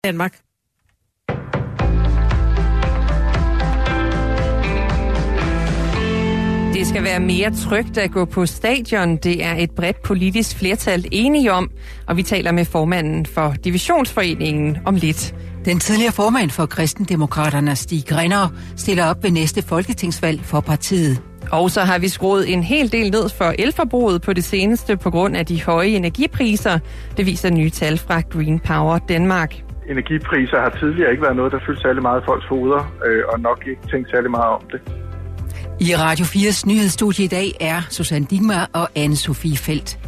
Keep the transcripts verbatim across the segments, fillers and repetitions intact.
Danmark. Det skal være mere trygt at gå på stadion. Det er et bredt politisk flertal enige om, og vi taler med formanden for Divisionsforeningen om lidt. Den tidligere formand for Kristendemokraterne, Stig Grenau, stiller op ved næste folketingsvalg for partiet. Og så har vi skruet en hel del ned for elforbruget på det seneste på grund af de høje energipriser. Det viser nye tal fra Green Power Danmark. Energipriser har tidligere ikke været noget, der fyldte særlig meget i folks hoveder, og nok ikke tænkt særlig meget om det. I Radio fires nyhedsstudie i dag er Susanne Dingmar og Anne-Sophie Feldt.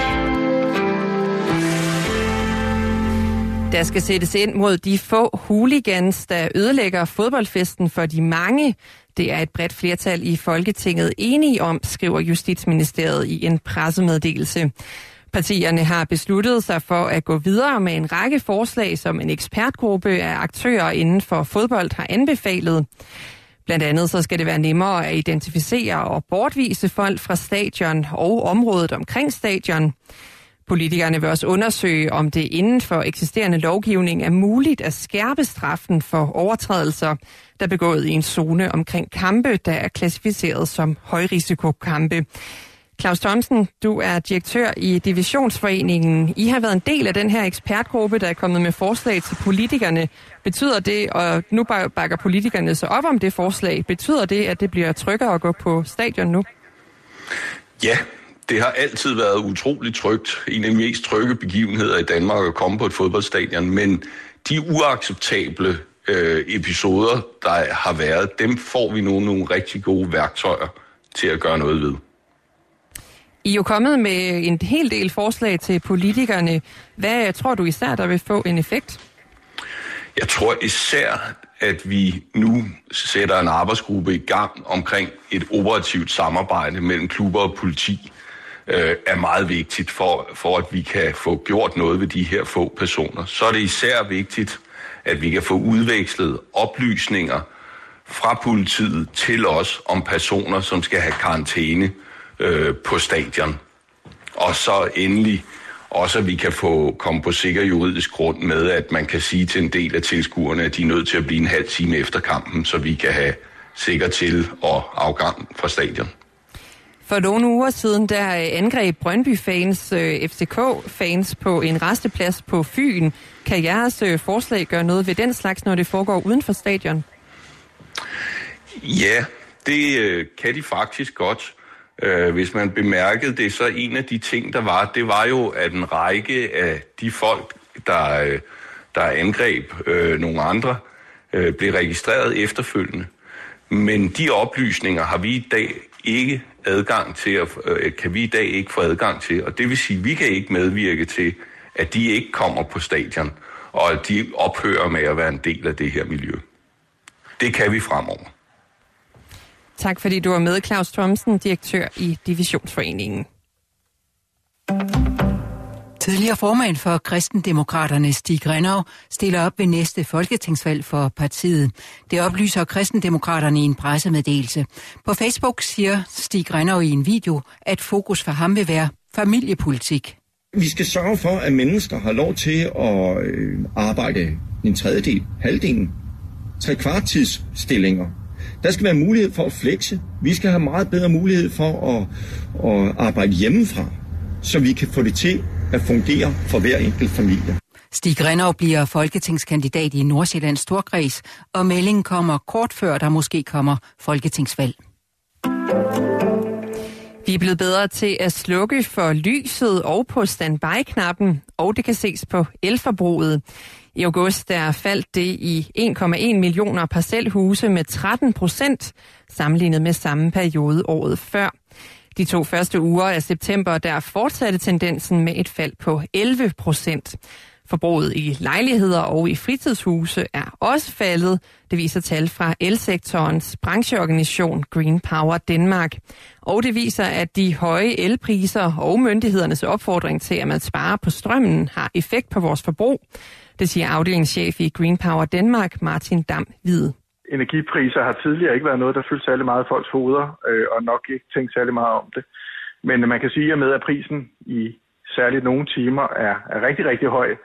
Der skal sættes ind mod de få hooligans, der ødelægger fodboldfesten for de mange. Det er et bredt flertal i Folketinget enige om, skriver Justitsministeriet i en pressemeddelelse. Partierne har besluttet sig for at gå videre med en række forslag, som en ekspertgruppe af aktører inden for fodbold har anbefalet. Blandt andet så skal det være nemmere at identificere og bortvise folk fra stadion og området omkring stadion. Politikerne vil også undersøge, om det inden for eksisterende lovgivning er muligt at skærpe straffen for overtrædelser, der er begået i en zone omkring kampe, der er klassificeret som højrisikokampe. Claus Thomsen, du er direktør i Divisionsforeningen. I har været en del af den her ekspertgruppe, der er kommet med forslag til politikerne. Betyder det, og nu bakker politikerne så op om det forslag, betyder det, at det bliver tryggere at gå på stadion nu? Ja, det har altid været utroligt trygt. En af de mest trygge begivenheder i Danmark at komme på et fodboldstadion, men de uacceptable øh, episoder, der har været, dem får vi nu nogle rigtig gode værktøjer til at gøre noget ved. I er jo kommet med en hel del forslag til politikerne. Hvad tror du især, der vil få en effekt? Jeg tror især, at vi nu sætter en arbejdsgruppe i gang omkring et operativt samarbejde mellem klubber og politi, øh, er meget vigtigt for, for, at vi kan få gjort noget ved de her få personer. Så er det især vigtigt, at vi kan få udvekslet oplysninger fra politiet til os om personer, som skal have karantæne øh, på stadion. Og så endelig også, at vi kan få komme på sikker juridisk grund med, at man kan sige til en del af tilskuerne, at de er nødt til at blive en halv time efter kampen, så vi kan have sikker til- og afgang fra stadion. For nogle uger siden, der angreb Brøndby-fans, F C K-fans på en rasteplads på Fyn. Kan jeres forslag gøre noget ved den slags, når det foregår uden for stadion? Ja, det øh, kan de faktisk godt. Øh, hvis man bemærkede det, så en af de ting, der var, det var jo, at en række af de folk, der, øh, der angreb øh, nogle andre, øh, blev registreret efterfølgende. Men de oplysninger har vi i dag ikke adgang til, at, øh, kan vi i dag ikke få adgang til. Og det vil sige, at vi kan ikke medvirke til, at de ikke kommer på stadion, og at de ophører med at være en del af det her miljø. Det kan vi fremover. Tak fordi du var med, Claus Thomsen, direktør i Divisionsforeningen. Tidligere formand for Kristendemokraterne, Stig Grenau, stiller op ved næste folketingsvalg for partiet. Det oplyser Kristendemokraterne i en pressemeddelelse. På Facebook siger Stig Grenau i en video, at fokus for ham vil være familiepolitik. Vi skal sørge for, at mennesker har lov til at arbejde en tredjedel, halvdelen, tre kvartidsstillinger. Der skal være mulighed for at flexe. Vi skal have meget bedre mulighed for at, at arbejde hjemmefra, så vi kan få det til at fungere for hver enkelt familie. Stig Grenau bliver folketingskandidat i Nordsjællands Storkreds, og meldingen kommer kort før, der måske kommer folketingsvalg. Vi er blevet bedre til at slukke for lyset og på standby-knappen, og det kan ses på elforbruget. I august der faldt det i en komma en millioner parcelhuse med tretten procent, sammenlignet med samme periode året før. De to første uger af september der fortsatte tendensen med et fald på elleve procent. Forbruget i lejligheder og i fritidshuse er også faldet. Det viser tal fra elsektorens brancheorganisation Green Power Danmark. Og det viser, at de høje elpriser og myndighedernes opfordring til, at man sparer på strømmen, har effekt på vores forbrug. Det siger afdelingschef i Green Power Danmark, Martin Dam Hvide. Energipriser har tidligere ikke været noget, der fyldte særlig meget folks hoveder, øh, og nok ikke tænkt særlig meget om det. Men man kan sige, at med at prisen i særligt nogle timer er, er rigtig, rigtig høj,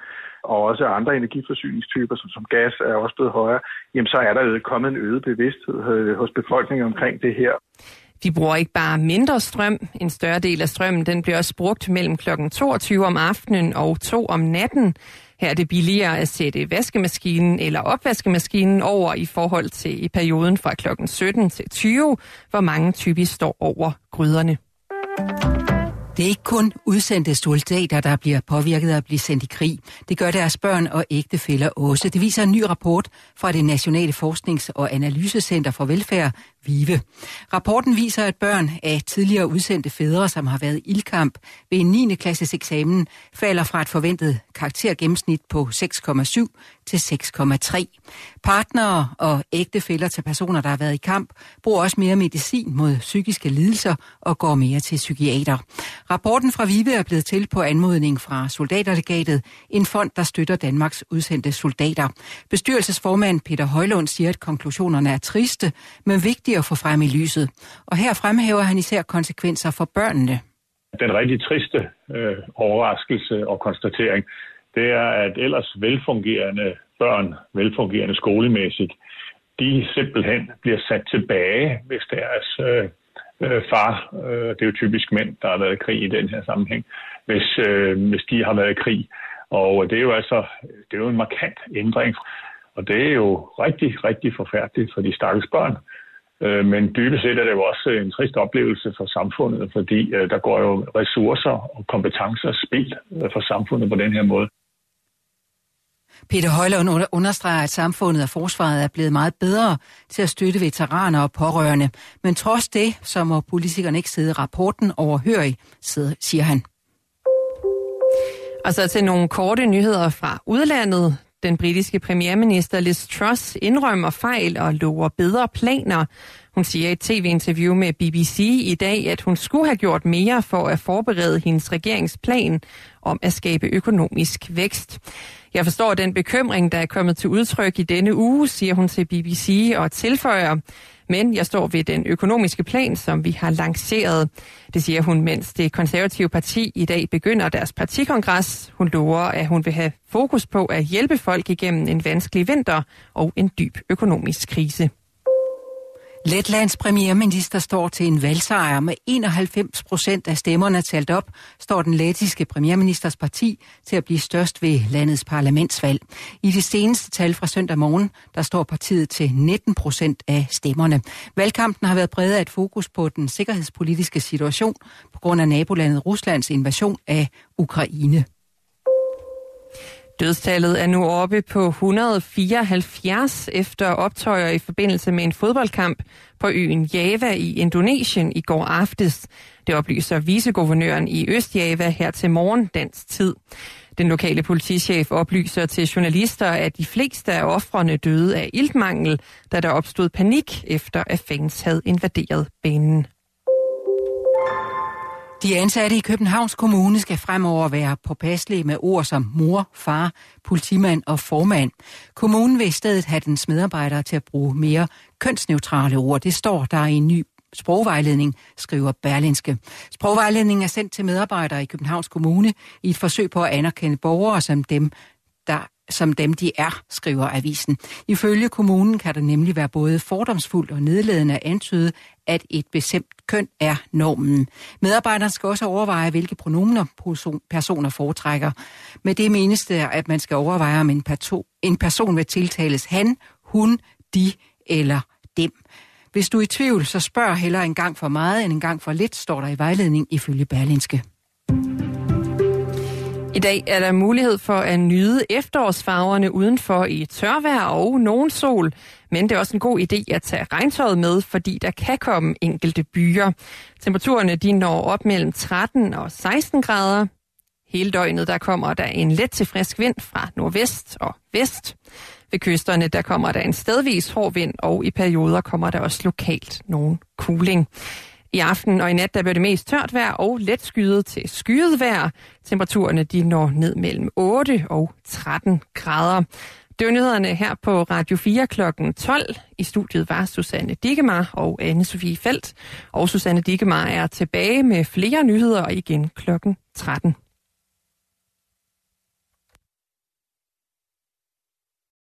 og også andre energiforsyningstyper, som, som gas er også blevet højere, jamen så er der jo kommet en øget bevidsthed hos befolkningen omkring det her. Vi bruger ikke bare mindre strøm. En større del af strømmen den bliver også brugt mellem klokken toogtyve om aftenen og to om natten. Her er det billigere at sætte vaskemaskinen eller opvaskemaskinen over i forhold til i perioden fra klokken sytten til tyve, hvor mange typisk står over gryderne. Det er ikke kun udsendte soldater, der bliver påvirket af at blive sendt i krig. Det gør deres børn og ægtefæller også. Det viser en ny rapport fra det Nationale Forsknings- og Analysecenter for Velfærd, VIVE. Rapporten viser, at børn af tidligere udsendte fædre, som har været i ildkamp ved en niende klasses eksamen, falder fra et forventet karaktergennemsnit på seks komma syv til seks komma tre. Partnere og ægtefæller til personer, der har været i kamp, bruger også mere medicin mod psykiske lidelser og går mere til psykiater. Rapporten fra VIVE er blevet til på anmodning fra Soldaterlegatet, en fond, der støtter Danmarks udsendte soldater. Bestyrelsesformand Peter Højlund siger, at konklusionerne er triste, men vigtige at få frem i lyset. Og her fremhæver han især konsekvenser for børnene. Den rigtig triste øh, overraskelse og konstatering, det er, at ellers velfungerende børn, velfungerende skolemæssigt, de simpelthen bliver sat tilbage, hvis deres øh, øh, far, øh, det er jo typisk mænd, der har været i krig i den her sammenhæng, hvis, øh, hvis de har været i krig. Og det er jo altså det er jo en markant ændring, og det er jo rigtig, rigtig forfærdeligt for de stakkels børn. Men dybest set er det jo også en trist oplevelse for samfundet, fordi der går jo ressourcer og kompetencer spild for samfundet på den her måde. Peter Højlund understreger, at samfundet og forsvaret er blevet meget bedre til at støtte veteraner og pårørende. Men trods det, så må politikerne ikke sidde rapporten overhørig, siger han. Og så til nogle korte nyheder fra udlandet. Den britiske premierminister Liz Truss indrømmer fejl og lover bedre planer. Hun siger i et tv-interview med B B C i dag, at hun skulle have gjort mere for at forberede hendes regeringsplan om at skabe økonomisk vækst. Jeg forstår den bekymring, der er kommet til udtryk i denne uge, siger hun til B B C og tilføjer. Men jeg står ved den økonomiske plan, som vi har lanceret. Det siger hun, mens det konservative parti i dag begynder deres partikongres. Hun lover, at hun vil have fokus på at hjælpe folk igennem en vanskelig vinter og en dyb økonomisk krise. Letlands premierminister står til en valgsejr med enoghalvfems procent af stemmerne talt op, står den lettiske premierministers parti til at blive størst ved landets parlamentsvalg. I det seneste tal fra søndag morgen, der står partiet til nitten procent af stemmerne. Valgkampen har været præget af et fokus på den sikkerhedspolitiske situation på grund af nabolandet Ruslands invasion af Ukraine. Dødstallet er nu oppe på et hundrede og fireoghalvfjerds efter optøjer i forbindelse med en fodboldkamp på øen Java i Indonesien i går aftes. Det oplyser viceguvernøren i Østjava her til morgen dansk tid. Den lokale politichef oplyser til journalister, at de fleste af ofrene døde af iltmangel, da der opstod panik efter at fans havde invaderet banen. De ansatte i Københavns Kommune skal fremover være påpasselige med ord som mor, far, politimand og formand. Kommunen vil i stedet have dens medarbejdere til at bruge mere kønsneutrale ord. Det står der i en ny sprogvejledning, skriver Berlingske. Sprogvejledningen er sendt til medarbejdere i Københavns Kommune i et forsøg på at anerkende borgere som dem, der som dem de er, skriver avisen. Ifølge kommunen kan det nemlig være både fordomsfuldt og nedladende at antyde, at et bestemt køn er normen. Medarbejderne skal også overveje, hvilke pronomener personer foretrækker. Med det menes det, at man skal overveje, om en, perto- en person vil tiltales han, hun, de eller dem. Hvis du er i tvivl, så spørg hellere en gang for meget end en gang for lidt, står der i vejledning ifølge Berlingske. I dag er der mulighed for at nyde efterårsfarverne udenfor i tørvejr og nogen sol, men det er også en god idé at tage regntøjet med, fordi der kan komme enkelte byer. Temperaturerne de når op mellem tretten og seksten grader. Hele døgnet der kommer der en let til frisk vind fra nordvest og vest. Ved kysterne der kommer der en stedvis hård vind, og i perioder kommer der også lokalt nogen kuling. I aften og i nat der bliver det mest tørt vejr og let skyet til skyet vejr. Temperaturerne de når ned mellem otte og tretten grader. Det var nyhederne her på Radio fire klokken tolv. I studiet var Susanne Dikemar og Anne-Sophie Feldt. Og Susanne Dikemar er tilbage med flere nyheder igen klokken tretten.